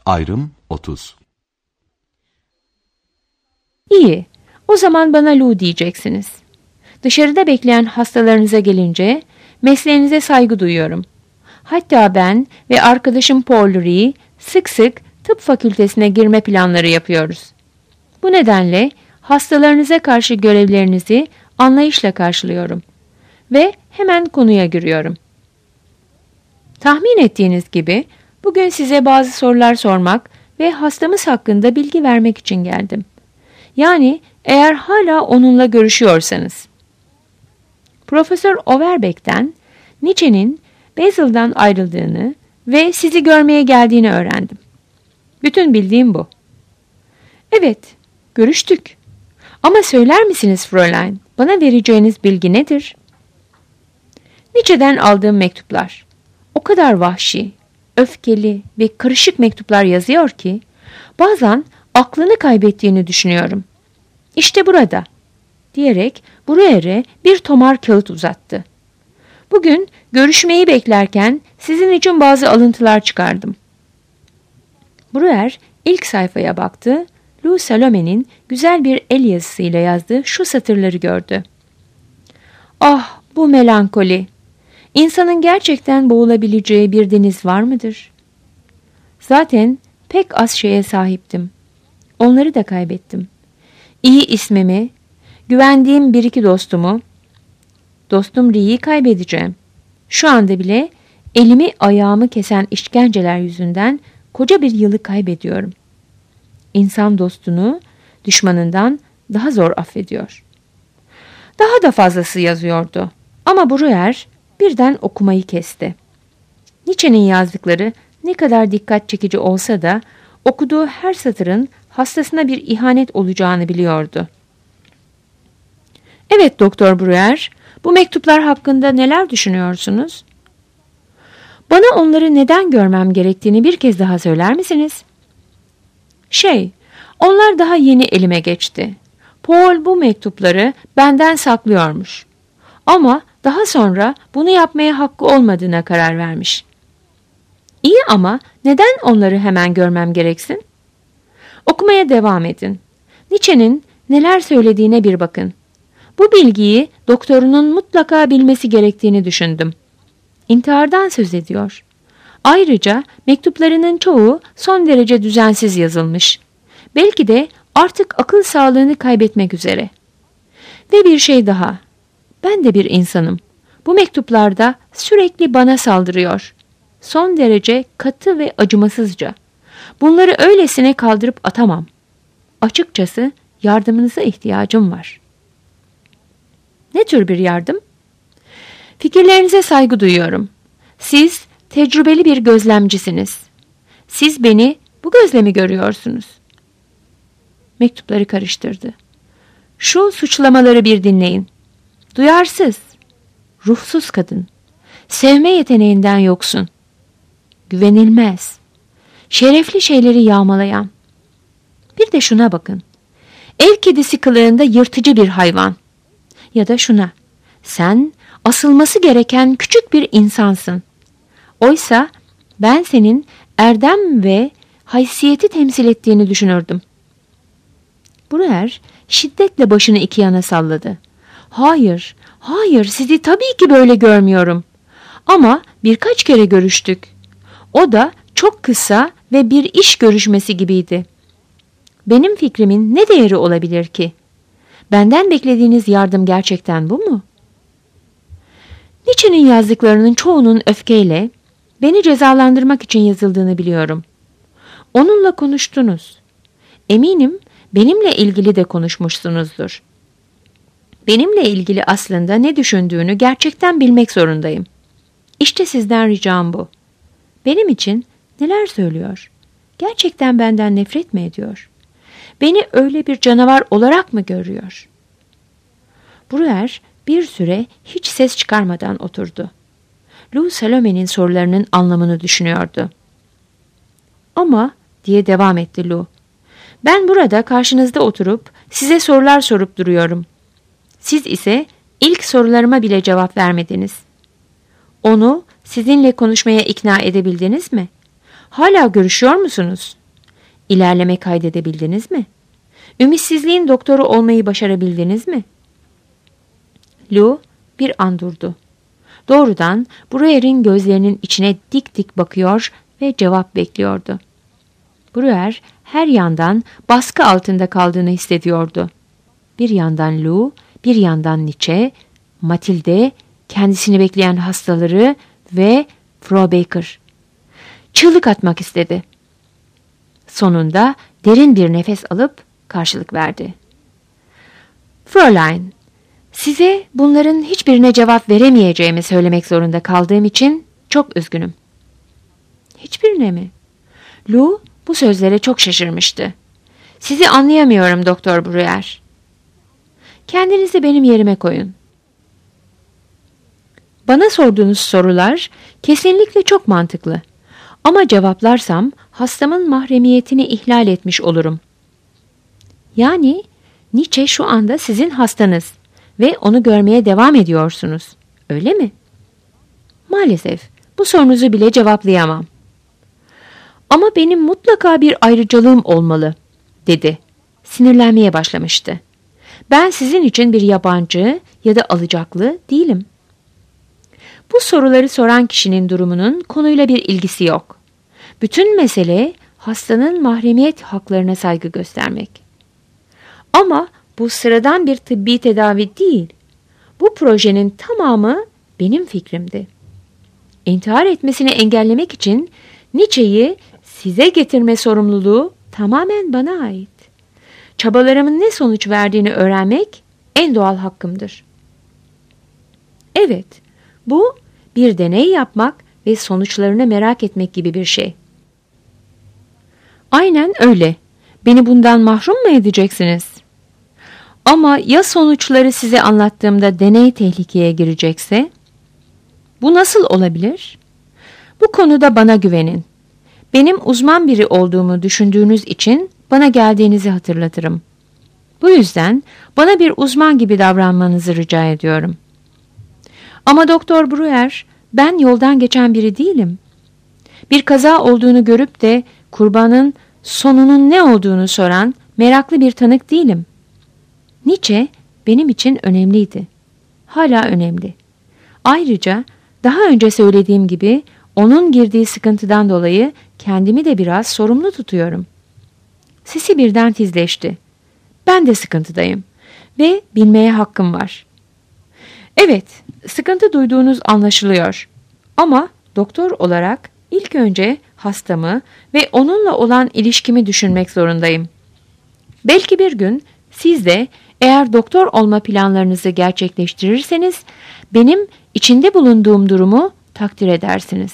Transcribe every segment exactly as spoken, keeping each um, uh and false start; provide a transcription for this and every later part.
Ayrım otuz. İyi, o zaman bana Lou diyeceksiniz. Dışarıda bekleyen hastalarınıza gelince mesleğinize saygı duyuyorum. Hatta ben ve arkadaşım Paul Ree sık sık tıp fakültesine girme planları yapıyoruz. Bu nedenle hastalarınıza karşı görevlerinizi anlayışla karşılıyorum ve hemen konuya giriyorum. Tahmin ettiğiniz gibi bugün size bazı sorular sormak ve hastamız hakkında bilgi vermek için geldim. Yani eğer hala onunla görüşüyorsanız. Profesör Overbeck'ten Nietzsche'nin Basel'dan ayrıldığını ve sizi görmeye geldiğini öğrendim. Bütün bildiğim bu. Evet, görüştük. Ama söyler misiniz Fräulein, bana vereceğiniz bilgi nedir? Nietzsche'den aldığım mektuplar. O kadar vahşi, öfkeli ve karışık mektuplar yazıyor ki, bazen aklını kaybettiğini düşünüyorum. İşte burada, diyerek Breuer'e bir tomar kağıt uzattı. Bugün görüşmeyi beklerken sizin için bazı alıntılar çıkardım. Breuer ilk sayfaya baktı, Lou Salome'nin güzel bir el yazısıyla yazdığı şu satırları gördü. Ah, bu melankoli! İnsanın gerçekten boğulabileceği bir deniz var mıdır? Zaten pek az şeye sahiptim. Onları da kaybettim. İyi ismimi, güvendiğim bir iki dostumu, dostum Ree'yi kaybedeceğim. Şu anda bile elimi ayağımı kesen işkenceler yüzünden koca bir yılı kaybediyorum. İnsan dostunu düşmanından daha zor affediyor. Daha da fazlası yazıyordu. Ama Breuer birden okumayı kesti. Nietzsche'nin yazdıkları ne kadar dikkat çekici olsa da okuduğu her satırın hastasına bir ihanet olacağını biliyordu. Evet Doktor Breuer, bu mektuplar hakkında neler düşünüyorsunuz? Bana onları neden görmem gerektiğini bir kez daha söyler misiniz? Şey, onlar daha yeni elime geçti. Paul bu mektupları benden saklıyormuş. Ama daha sonra bunu yapmaya hakkı olmadığına karar vermiş. İyi ama neden onları hemen görmem gereksin? Okumaya devam edin. Nietzsche'nin neler söylediğine bir bakın. Bu bilgiyi doktorunun mutlaka bilmesi gerektiğini düşündüm. İntihardan söz ediyor. Ayrıca mektuplarının çoğu son derece düzensiz yazılmış. Belki de artık akıl sağlığını kaybetmek üzere. Ve bir şey daha. Ben de bir insanım. Bu mektuplarda sürekli bana saldırıyor. Son derece katı ve acımasızca. Bunları öylesine kaldırıp atamam. Açıkçası yardımınıza ihtiyacım var. Ne tür bir yardım? Fikirlerinize saygı duyuyorum. Siz tecrübeli bir gözlemcisiniz. Siz beni bu gözle mi görüyorsunuz? Mektupları karıştırdı. Şu suçlamaları bir dinleyin. Duyarsız, ruhsuz kadın, sevme yeteneğinden yoksun, güvenilmez, şerefli şeyleri yağmalayan. Bir de şuna bakın. Ev kedisi kılığında yırtıcı bir hayvan. Ya da şuna. Sen asılması gereken küçük bir insansın. Oysa ben senin erdem ve haysiyeti temsil ettiğini düşünürdüm. Breuer şiddetle başını iki yana salladı. Hayır, hayır sizi tabii ki böyle görmüyorum. Ama birkaç kere görüştük. O da çok kısa ve bir iş görüşmesi gibiydi. Benim fikrimin ne değeri olabilir ki? Benden beklediğiniz yardım gerçekten bu mu? Nietzsche'nin yazdıklarının çoğunun öfkeyle beni cezalandırmak için yazıldığını biliyorum. Onunla konuştunuz. Eminim benimle ilgili de konuşmuşsunuzdur. Benimle ilgili aslında ne düşündüğünü gerçekten bilmek zorundayım. İşte sizden ricam bu. Benim için neler söylüyor? Gerçekten benden nefret mi ediyor? Beni öyle bir canavar olarak mı görüyor? Breuer bir süre hiç ses çıkarmadan oturdu. Lou Salome'nin sorularının anlamını düşünüyordu. Ama diye devam etti Lou. Ben burada karşınızda oturup size sorular sorup duruyorum. Siz ise ilk sorularıma bile cevap vermediniz. Onu sizinle konuşmaya ikna edebildiniz mi? Hala görüşüyor musunuz? İlerleme kaydedebildiniz mi? Ümitsizliğin doktoru olmayı başarabildiniz mi? Lou bir an durdu. Doğrudan Bruyère'in gözlerinin içine dik dik bakıyor ve cevap bekliyordu. Bruyère her yandan baskı altında kaldığını hissediyordu. Bir yandan Lou, bir yandan Nietzsche, Mathilde, kendisini bekleyen hastaları ve Frau Baker. Çığlık atmak istedi. Sonunda derin bir nefes alıp karşılık verdi. Fräulein, size bunların hiçbirine cevap veremeyeceğimi söylemek zorunda kaldığım için çok üzgünüm. Hiçbirine mi? Lou bu sözlere çok şaşırmıştı. Sizi anlayamıyorum Doktor Bruyère. Kendinizi benim yerime koyun. Bana sorduğunuz sorular kesinlikle çok mantıklı. Ama cevaplarsam hastamın mahremiyetini ihlal etmiş olurum. Yani Nietzsche şu anda sizin hastanız ve onu görmeye devam ediyorsunuz. Öyle mi? Maalesef bu sorunuzu bile cevaplayamam. Ama benim mutlaka bir ayrıcalığım olmalı, dedi. Sinirlenmeye başlamıştı. Ben sizin için bir yabancı ya da alacaklı değilim. Bu soruları soran kişinin durumunun konuyla bir ilgisi yok. Bütün mesele hastanın mahremiyet haklarına saygı göstermek. Ama bu sıradan bir tıbbi tedavi değil. Bu projenin tamamı benim fikrimdi. İntihar etmesini engellemek için Nietzsche'yi size getirme sorumluluğu tamamen bana ait. Çabalarımın ne sonuç verdiğini öğrenmek en doğal hakkımdır. Evet, bu bir deney yapmak ve sonuçlarını merak etmek gibi bir şey. Aynen öyle. Beni bundan mahrum mu edeceksiniz? Ama ya sonuçları size anlattığımda deney tehlikeye girecekse? Bu nasıl olabilir? Bu konuda bana güvenin. Benim uzman biri olduğumu düşündüğünüz için bana geldiğinizi hatırlatırım. Bu yüzden bana bir uzman gibi davranmanızı rica ediyorum. Ama Doktor Bruyère, ben yoldan geçen biri değilim. Bir kaza olduğunu görüp de kurbanın sonunun ne olduğunu soran meraklı bir tanık değilim. Nietzsche benim için önemliydi. Hala önemli. Ayrıca daha önce söylediğim gibi onun girdiği sıkıntıdan dolayı kendimi de biraz sorumlu tutuyorum. Sesi birden tizleşti. Ben de sıkıntıdayım ve bilmeye hakkım var. Evet, sıkıntı duyduğunuz anlaşılıyor. Ama doktor olarak ilk önce hastamı ve onunla olan ilişkimi düşünmek zorundayım. Belki bir gün siz de eğer doktor olma planlarınızı gerçekleştirirseniz benim içinde bulunduğum durumu takdir edersiniz.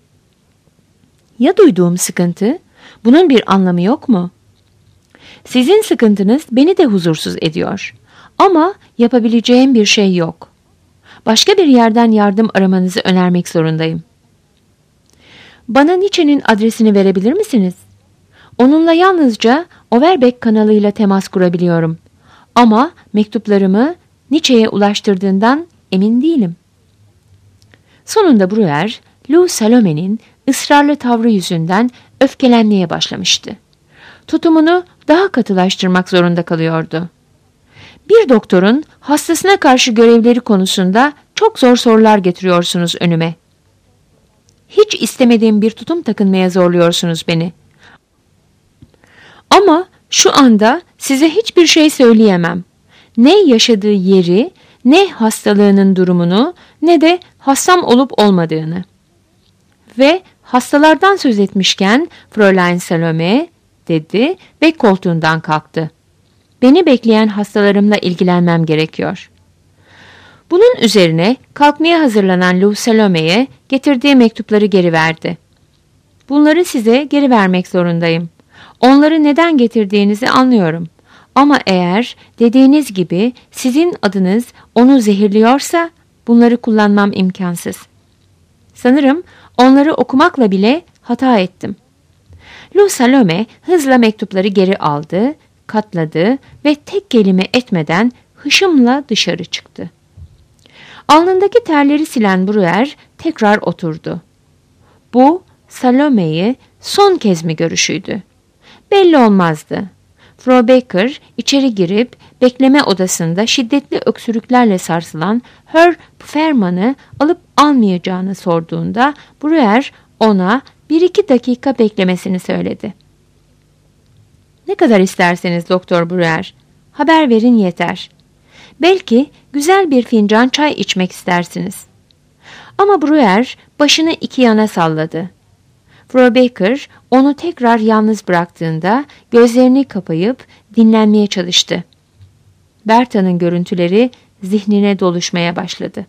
Ya duyduğum sıkıntı? Bunun bir anlamı yok mu? Sizin sıkıntınız beni de huzursuz ediyor. Ama yapabileceğim bir şey yok. Başka bir yerden yardım aramanızı önermek zorundayım. Bana Nietzsche'nin adresini verebilir misiniz? Onunla yalnızca Overbeck kanalıyla temas kurabiliyorum. Ama mektuplarımı Nietzsche'ye ulaştırdığından emin değilim. Sonunda Bruyère, Lou Salome'nin ısrarlı tavrı yüzünden öfkelenmeye başlamıştı. Tutumunu daha katılaştırmak zorunda kalıyordu. Bir doktorun hastasına karşı görevleri konusunda çok zor sorular getiriyorsunuz önüme. Hiç istemediğim bir tutum takınmaya zorluyorsunuz beni. Ama şu anda size hiçbir şey söyleyemem. Ne yaşadığı yeri, ne hastalığının durumunu, ne de hastam olup olmadığını. Ve hastalardan söz etmişken Fräulein Salome dedi ve koltuğundan kalktı. Beni bekleyen hastalarımla ilgilenmem gerekiyor. Bunun üzerine kalkmaya hazırlanan Lou Salome'ye getirdiği mektupları geri verdi. Bunları size geri vermek zorundayım. Onları neden getirdiğinizi anlıyorum. Ama eğer dediğiniz gibi sizin adınız onu zehirliyorsa bunları kullanmam imkansız. Sanırım onları okumakla bile hata ettim. Lou Salome hızla mektupları geri aldı, katladı ve tek kelime etmeden hışımla dışarı çıktı. Alnındaki terleri silen Bruyère tekrar oturdu. Bu Salome'yi son kez mi görüşüydü? Belli olmazdı. Frau Baker içeri girip bekleme odasında şiddetli öksürüklerle sarsılan Herr Pfeffermann'ı alıp almayacağını sorduğunda Breuer ona bir iki dakika beklemesini söyledi. Ne kadar isterseniz Doktor Breuer, haber verin yeter. Belki güzel bir fincan çay içmek istersiniz. Ama Breuer başını iki yana salladı. Frau Baker onu tekrar yalnız bıraktığında gözlerini kapayıp dinlenmeye çalıştı. Bertha'nın görüntüleri zihnine doluşmaya başladı.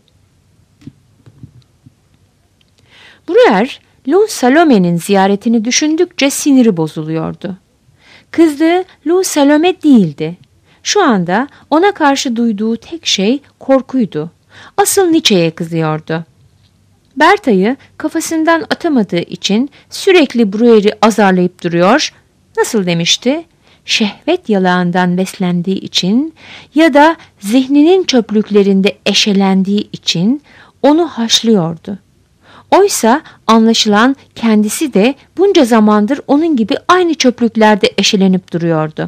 Breuer, Lou Salome'nin ziyaretini düşündükçe siniri bozuluyordu. Kızdığı Lou Salome değildi. Şu anda ona karşı duyduğu tek şey korkuydu. Asıl Nietzsche'ye kızıyordu. Bertha'yı kafasından atamadığı için sürekli Breuer'i azarlayıp duruyor, nasıl demişti, şehvet yalağından beslendiği için ya da zihninin çöplüklerinde eşelendiği için onu haşlıyordu. Oysa anlaşılan kendisi de bunca zamandır onun gibi aynı çöplüklerde eşelenip duruyordu.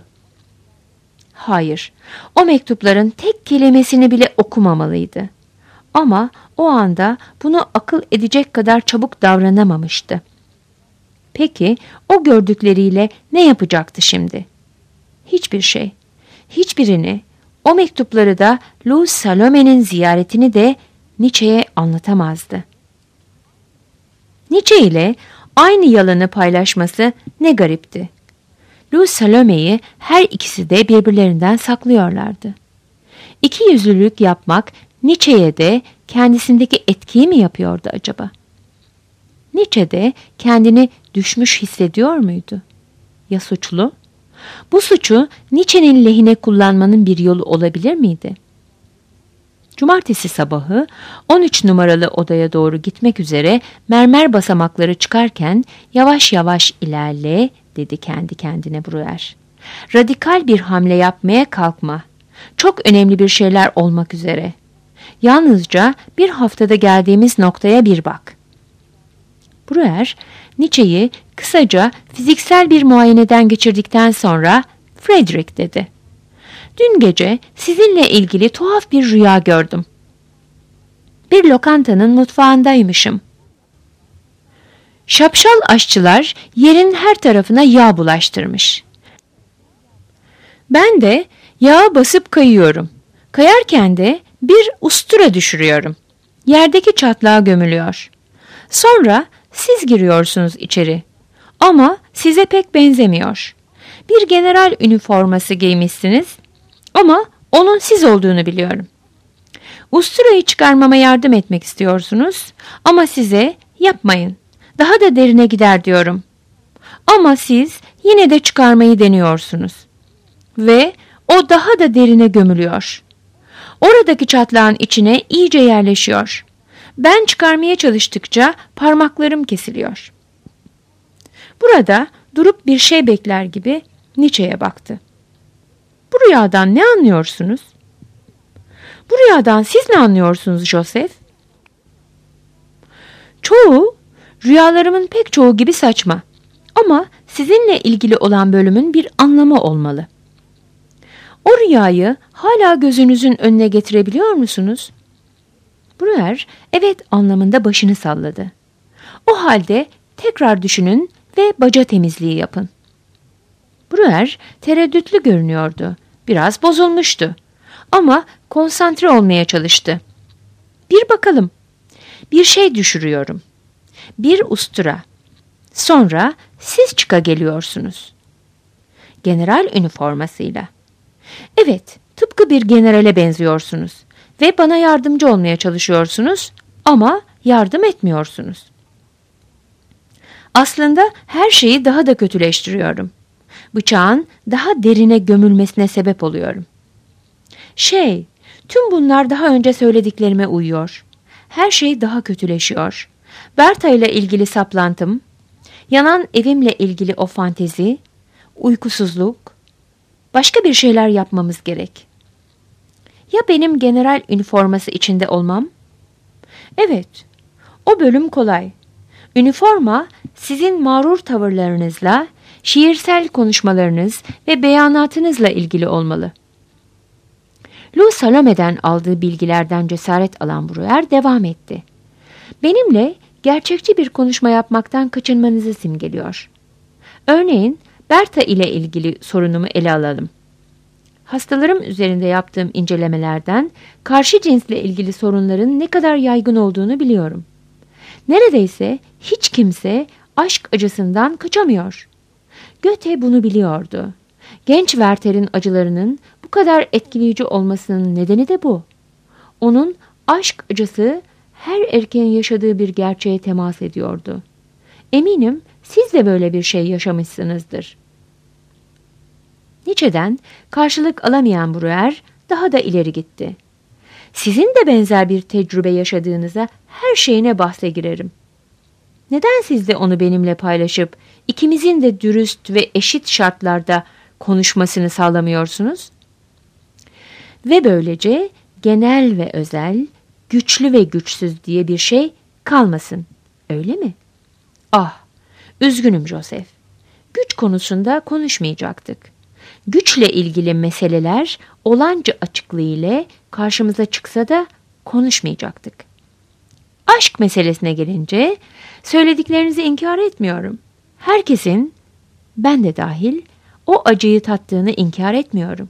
Hayır, o mektupların tek kelimesini bile okumamalıydı. Ama o anda bunu akıl edecek kadar çabuk davranamamıştı. Peki o gördükleriyle ne yapacaktı şimdi? Hiçbir şey. Hiçbirini, o mektupları da Lou Salome'nin ziyaretini de Nietzsche'ye anlatamazdı. Nietzsche ile aynı yalanı paylaşması ne garipti. Lou Salome'yi her ikisi de birbirlerinden saklıyorlardı. İki yüzlülük yapmak Nietzsche'ye de kendisindeki etkiyi mi yapıyordu acaba? Nietzsche de kendini düşmüş hissediyor muydu? Ya suçlu? Bu suçu Nietzsche'nin lehine kullanmanın bir yolu olabilir miydi? Cumartesi sabahı on üç numaralı odaya doğru gitmek üzere mermer basamakları çıkarken yavaş yavaş ilerle dedi kendi kendine Breuer. Radikal bir hamle yapmaya kalkma. Çok önemli bir şeyler olmak üzere. Yalnızca bir haftada geldiğimiz noktaya bir bak. Breuer, Nietzsche'yi kısaca fiziksel bir muayeneden geçirdikten sonra Frederick dedi. Dün gece sizinle ilgili tuhaf bir rüya gördüm. Bir lokantanın mutfağındaymışım. Şapşal aşçılar yerin her tarafına yağ bulaştırmış. Ben de yağa basıp kayıyorum. Kayarken de bir ustura düşürüyorum. Yerdeki çatlağa gömülüyor. Sonra siz giriyorsunuz içeri. Ama size pek benzemiyor. Bir general üniforması giymişsiniz. Ama onun siz olduğunu biliyorum. Usturayı çıkarmama yardım etmek istiyorsunuz. Ama size yapmayın. Daha da derine gider diyorum. Ama siz yine de çıkarmayı deniyorsunuz. Ve o daha da derine gömülüyor. Oradaki çatlağın içine iyice yerleşiyor. Ben çıkarmaya çalıştıkça parmaklarım kesiliyor. Burada durup bir şey bekler gibi Nietzsche'ye baktı. Bu rüyadan ne anlıyorsunuz? Bu rüyadan siz ne anlıyorsunuz Joseph? Çoğu, rüyalarımın pek çoğu gibi saçma. Ama sizinle ilgili olan bölümün bir anlamı olmalı. O rüyayı hala gözünüzün önüne getirebiliyor musunuz? Breuer, evet anlamında başını salladı. O halde tekrar düşünün ve baca temizliği yapın. Breuer tereddütlü görünüyordu. Biraz bozulmuştu. Ama konsantre olmaya çalıştı. Bir bakalım. Bir şey düşürüyorum. Bir ustura. Sonra siz çıka geliyorsunuz. General üniformasıyla. Evet, tıpkı bir generale benziyorsunuz. Ve bana yardımcı olmaya çalışıyorsunuz ama yardım etmiyorsunuz. Aslında her şeyi daha da kötüleştiriyorum. Bıçağın daha derine gömülmesine sebep oluyorum. Şey, tüm bunlar daha önce söylediklerime uyuyor. Her şey daha kötüleşiyor. Bertha ile ilgili saplantım, yanan evimle ilgili o fantezi, uykusuzluk, başka bir şeyler yapmamız gerek. Ya benim general üniforması içinde olmam? Evet, o bölüm kolay. Üniforma sizin mağrur tavırlarınızla, şiirsel konuşmalarınız ve beyanatınızla ilgili olmalı. Lou Salome'den aldığı bilgilerden cesaret alan Breuer devam etti. Benimle gerçekçi bir konuşma yapmaktan kaçınmanızı simgeliyor. Örneğin Bertha ile ilgili sorunumu ele alalım. Hastalarım üzerinde yaptığım incelemelerden karşı cinsle ilgili sorunların ne kadar yaygın olduğunu biliyorum. Neredeyse hiç kimse aşk acısından kaçamıyor. Goethe bunu biliyordu. Genç Werther'in acılarının bu kadar etkileyici olmasının nedeni de bu. Onun aşk acısı her erkeğin yaşadığı bir gerçeğe temas ediyordu. Eminim siz de böyle bir şey yaşamışsınızdır. Nietzsche'den karşılık alamayan Breuer daha da ileri gitti. Sizin de benzer bir tecrübe yaşadığınıza her şeyine bahse girerim. Neden siz de onu benimle paylaşıp ikimizin de dürüst ve eşit şartlarda konuşmasını sağlamıyorsunuz? Ve böylece genel ve özel, güçlü ve güçsüz diye bir şey kalmasın, öyle mi? Ah, üzgünüm Joseph. Güç konusunda konuşmayacaktık. Güçle ilgili meseleler olanca açıklığıyla karşımıza çıksa da konuşmayacaktık. Aşk meselesine gelince söylediklerinizi inkar etmiyorum. Herkesin, ben de dahil, o acıyı tattığını inkar etmiyorum.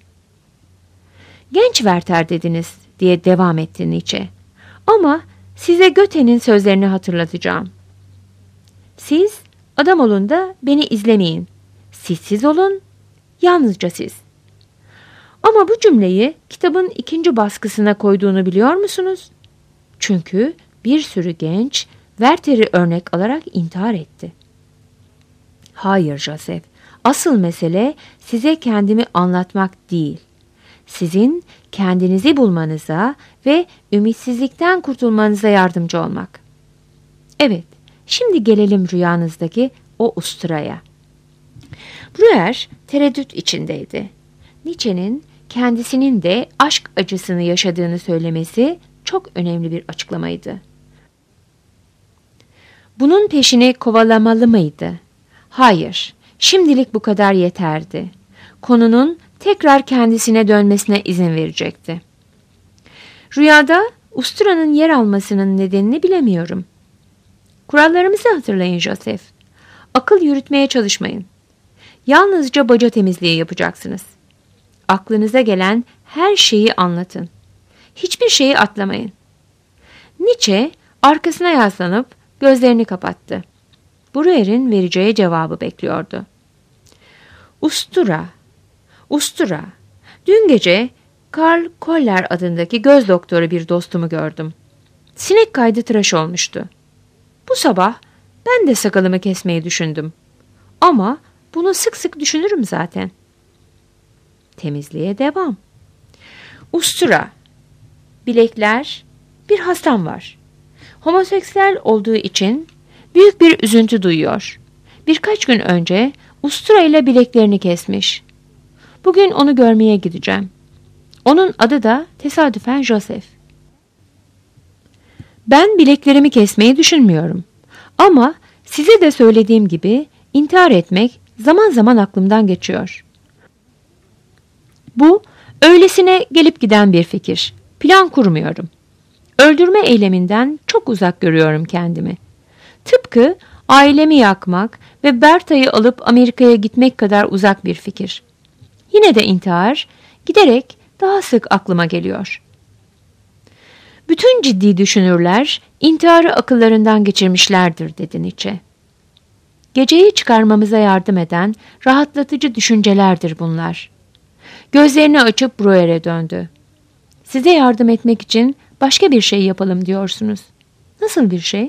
Genç Werther dediniz diye devam etti Nietzsche. Ama size Goethe'nin sözlerini hatırlatacağım. Siz adam olun da beni izlemeyin. Siz siz olun, yalnızca siz. Ama bu cümleyi kitabın ikinci baskısına koyduğunu biliyor musunuz? Çünkü bir sürü genç Werther'i örnek alarak intihar etti. Hayır Joseph, asıl mesele size kendimi anlatmak değil. Sizin kendinizi bulmanıza ve ümitsizlikten kurtulmanıza yardımcı olmak. Evet, şimdi gelelim rüyanızdaki o usturaya. Breuer tereddüt içindeydi. Nietzsche'nin kendisinin de aşk acısını yaşadığını söylemesi çok önemli bir açıklamaydı. Bunun peşini kovalamalı mıydı? Hayır, şimdilik bu kadar yeterdi. Konunun tekrar kendisine dönmesine izin verecekti. Rüyada usturanın yer almasının nedenini bilemiyorum. Kurallarımızı hatırlayın Joseph. Akıl yürütmeye çalışmayın. Yalnızca baca temizliği yapacaksınız. Aklınıza gelen her şeyi anlatın. Hiçbir şeyi atlamayın. Nietzsche arkasına yaslanıp gözlerini kapattı. Breuer'in vereceği cevabı bekliyordu. Ustura, ustura. Dün gece Karl Koller adındaki göz doktoru bir dostumu gördüm. Sinek kaydı tıraş olmuştu. Bu sabah ben de sakalımı kesmeyi düşündüm. Ama bunu sık sık düşünürüm zaten. Temizliğe devam. Ustura. Bilekler, bir hastam var. Homoseksüel olduğu için büyük bir üzüntü duyuyor. Birkaç gün önce ustura ile bileklerini kesmiş. Bugün onu görmeye gideceğim. Onun adı da tesadüfen Joseph. Ben bileklerimi kesmeyi düşünmüyorum. Ama size de söylediğim gibi intihar etmek zaman zaman aklımdan geçiyor. Bu öylesine gelip giden bir fikir. Plan kurmuyorum. Öldürme eyleminden çok uzak görüyorum kendimi. Tıpkı ailemi yakmak ve Bertha'yı alıp Amerika'ya gitmek kadar uzak bir fikir. Yine de intihar giderek daha sık aklıma geliyor. Bütün ciddi düşünürler intiharı akıllarından geçirmişlerdir dedi Nietzsche. Geceyi çıkarmamıza yardım eden rahatlatıcı düşüncelerdir bunlar. Gözlerini açıp Breuer'e döndü. Size yardım etmek için başka bir şey yapalım diyorsunuz. Nasıl bir şey?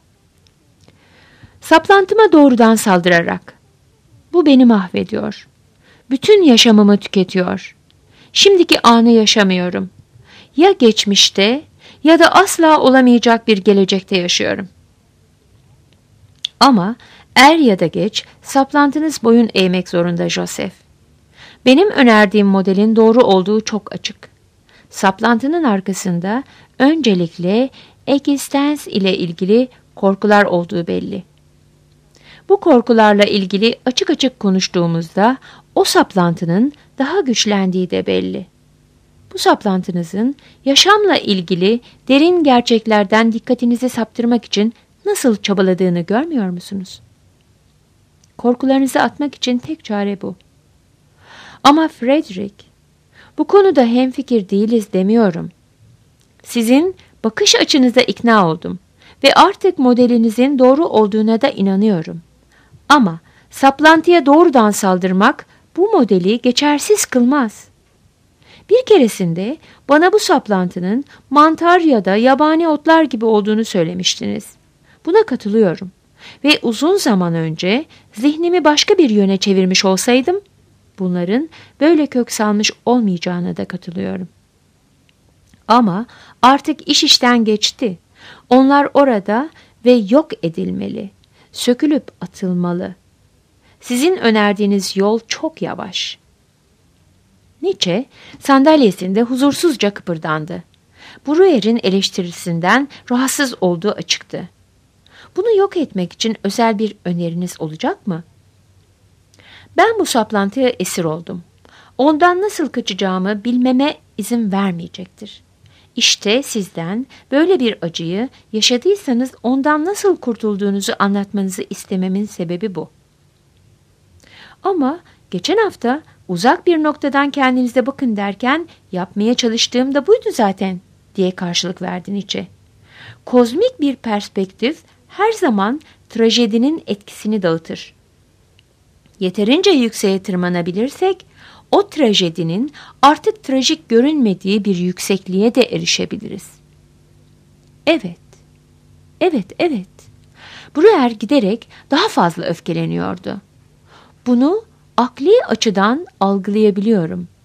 Saplantıma doğrudan saldırarak. Bu beni mahvediyor. Bütün yaşamımı tüketiyor. Şimdiki anı yaşamıyorum. Ya geçmişte ya da asla olamayacak bir gelecekte yaşıyorum. Ama er ya da geç saplantınız boyun eğmek zorunda Joseph. Benim önerdiğim modelin doğru olduğu çok açık. Saplantının arkasında öncelikle ekzistens ile ilgili korkular olduğu belli. Bu korkularla ilgili açık açık konuştuğumuzda o saplantının daha güçlendiği de belli. Bu saplantınızın yaşamla ilgili derin gerçeklerden dikkatinizi saptırmak için nasıl çabaladığını görmüyor musunuz? Korkularınızı atmak için tek çare bu. Ama Frederick, bu konuda hemfikir değiliz demiyorum. Sizin bakış açınıza ikna oldum ve artık modelinizin doğru olduğuna da inanıyorum. Ama saplantıya doğrudan saldırmak bu modeli geçersiz kılmaz. Bir keresinde bana bu saplantının mantar ya da yabani otlar gibi olduğunu söylemiştiniz. Buna katılıyorum. Ve uzun zaman önce zihnimi başka bir yöne çevirmiş olsaydım, bunların böyle kök salmış olmayacağına da katılıyorum. Ama artık iş işten geçti. Onlar orada ve yok edilmeli, sökülüp atılmalı. Sizin önerdiğiniz yol çok yavaş. Nietzsche sandalyesinde huzursuzca kıpırdandı. Bruyère'in eleştirisinden rahatsız olduğu açıktı. Bunu yok etmek için özel bir öneriniz olacak mı? Ben bu saplantıya esir oldum. Ondan nasıl kaçacağımı bilmeme izin vermeyecektir. İşte sizden böyle bir acıyı yaşadıysanız ondan nasıl kurtulduğunuzu anlatmanızı istememin sebebi bu. Ama geçen hafta uzak bir noktadan kendinize bakın derken yapmaya çalıştığım da buydu zaten diye karşılık verdi Nietzsche. Kozmik bir perspektif her zaman trajedinin etkisini dağıtır. Yeterince yükseğe tırmanabilirsek o trajedinin artık trajik görünmediği bir yüksekliğe de erişebiliriz. Evet, evet, evet. Bruyère giderek daha fazla öfkeleniyordu. Bunu akli açıdan algılayabiliyorum.